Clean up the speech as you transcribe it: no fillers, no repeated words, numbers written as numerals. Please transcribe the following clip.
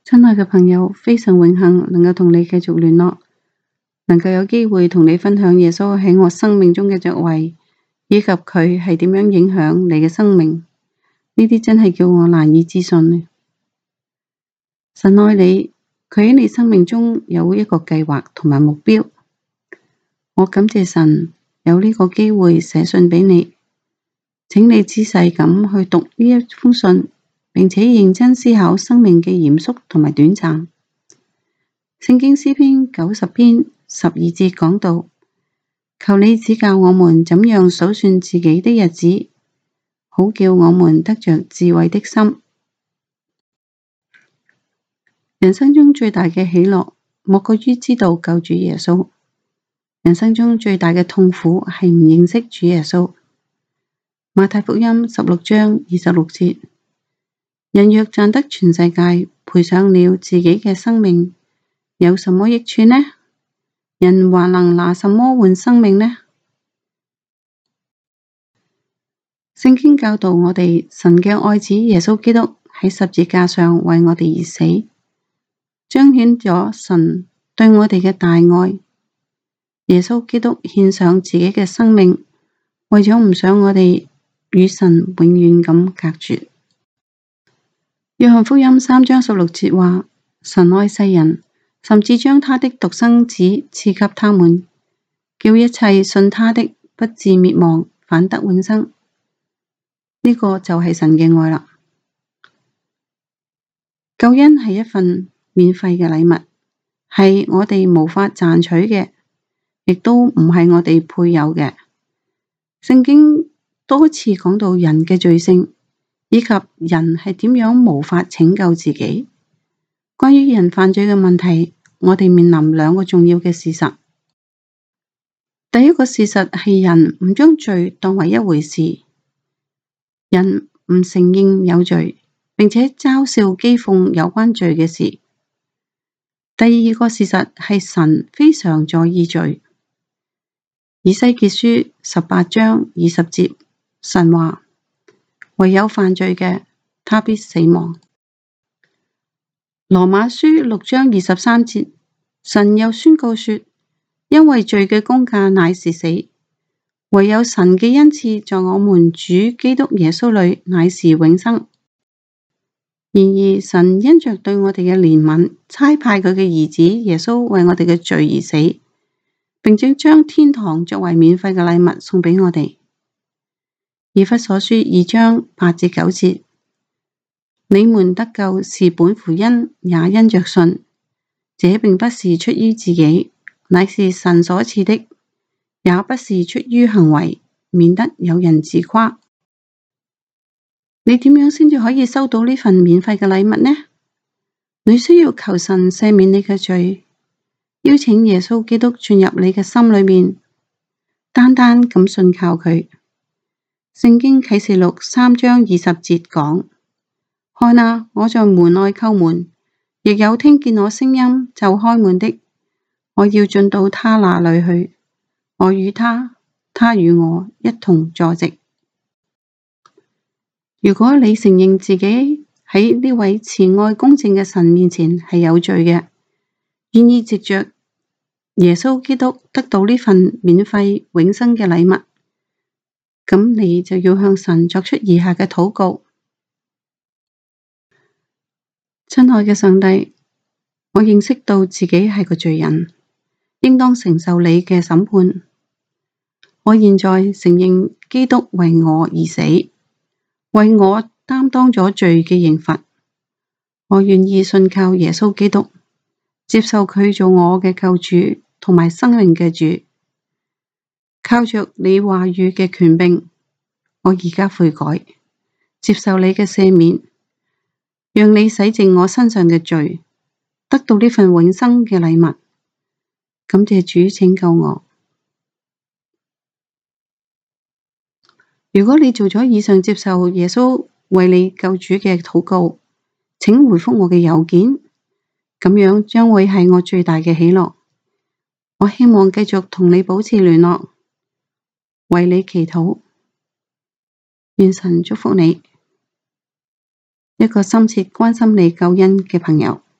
親愛嘅朋友，非常榮幸能夠同你繼續聯絡，能夠有機會同你分享耶穌喺我生命中嘅作為，以及佢係點樣影響你嘅生命，呢啲真係叫我難以置信。神愛你，佢喺你生命中有一個計劃同埋目標。我感謝神有呢個機會寫信俾你，請你仔細咁去讀呢一封信，並且認真思考生命嘅嚴肅同埋短暫。聖經詩篇90篇12節講到：求你指教我們怎樣數算自己的日子，好叫我們得着智慧的心。人生中最大嘅喜樂，莫過於知道救主耶穌。人生中最大嘅痛苦係唔認識主耶穌。馬太福音16章26節：人若賺得全世界，賠上了自己嘅生命，有什麼益處呢？人還能拿什麼換生命呢？聖經教導我哋，神嘅愛子耶穌基督喺十字架上為我哋而死，彰顯咗神對我哋嘅大愛。耶穌基督獻上自己嘅生命，為咗唔想我哋與神永遠咁隔絕。約翰福音3章16節話：神愛世人，甚至將他的獨生子賜給他們，叫一切信他的不至滅亡，反得永生。呢個就係神嘅愛啦。救恩係一份免費嘅禮物，係我哋無法賺取嘅，亦都唔係我哋配有嘅。聖經多次講到人嘅罪性，以及人係點樣無法拯救自己。關於人犯罪嘅問題，我哋面臨兩個重要嘅事實。第一個事實係人唔將罪當為一回事，人唔承認有罪，並且嘲笑譏諷有關罪嘅事。第二個事實係神非常在意罪。以西結書18章20節，神話：唯有犯罪嘅，他必死亡。羅馬書6章23節，神又宣告說：因為罪嘅工價乃是死，唯有神嘅恩賜在我們主基督耶穌裏乃是永生。然而神因着對我哋嘅憐憫，差派佢嘅兒子耶穌為我哋嘅罪而死，並且將天堂作為免費嘅禮物送俾我哋。以弗所書2章8至9節，你們得救是本乎恩，也因着信。這並不是出於自己，乃是神所賜的，也不是出於行為，免得有人自誇。你點樣先至可以收到呢份免費嘅禮物呢？你需要求神赦免你嘅罪，邀請耶穌基督進入你嘅心裏面，單單咁信靠佢。聖經啟示錄3章20節講：看啊，我在門外叩門，亦有聽見我聲音就開門的，我要進到他那裏去，我與他，他與我一同坐席。如果你承認自己喺呢位慈愛公正嘅神面前係有罪嘅，願意藉着耶穌基督得到呢份免費永生嘅禮物，咁你就要向神作出以下嘅禱告。親愛嘅上帝，我認識到自己係個罪人，應當承受你嘅審判。我現在承認基督為我而死，為我擔當咗罪嘅刑罰。我願意信靠耶穌基督，接受佢做我嘅救主同埋生命嘅主。靠着你話語嘅權柄，我而家悔改，接受你嘅赦免，讓你洗淨我身上嘅罪，得到呢份永生嘅禮物。感謝主拯救我。如果你做咗以上接受耶穌為你救主嘅禱告，請回覆我嘅郵件，咁樣將會係我最大嘅喜樂。我希望繼續同你保持聯絡，為你祈禱。願神祝福你，一個深切關心你救恩嘅朋友。